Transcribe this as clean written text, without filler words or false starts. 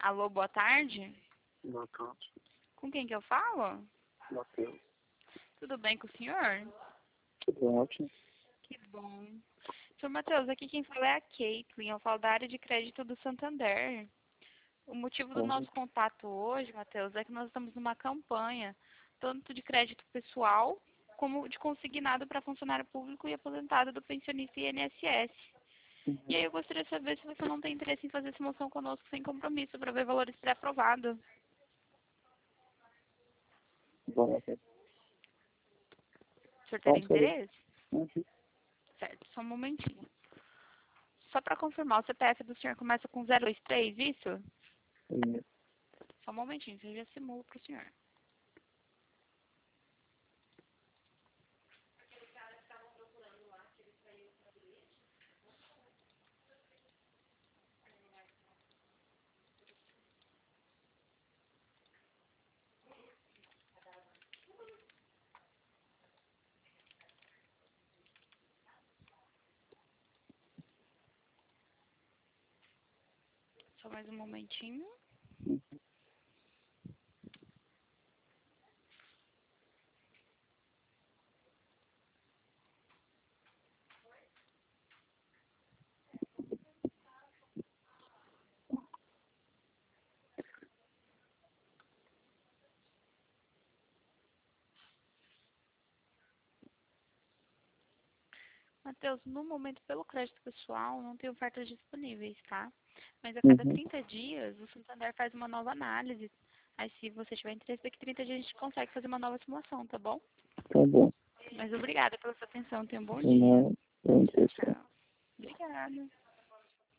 Alô, boa tarde. Boa tarde. Com quem que eu falo? Matheus. Tudo bem com o senhor? Tudo ótimo. Que bom. Senhor Matheus, aqui quem fala é a Caitlin. Eu falo da área de crédito do Santander. O motivo do nosso contato hoje, Matheus, é que nós estamos numa campanha, tanto de crédito pessoal, como de consignado para funcionário público e aposentado do pensionista INSS. E aí eu gostaria de saber se você não tem interesse em fazer essa moção conosco sem compromisso, para ver valores pré-aprovados. Bom, ok. O senhor teria Qual seria? interesse? Certo, só um momentinho. Só para confirmar, o CPF do senhor começa com 023, isso? Isso. Só um momentinho, você já simula para o senhor. Só mais um momentinho. Matheus, no momento, pelo crédito pessoal, não tem ofertas disponíveis, tá? Mas a cada 30 dias, o Santander faz uma nova análise. Aí, se você tiver interesse, daqui 30 dias a gente consegue fazer uma nova simulação, tá bom? Tá bom. Mas obrigada pela sua atenção. Tenha um bom dia. Não, não Tchau, interessa. tchau. Obrigada.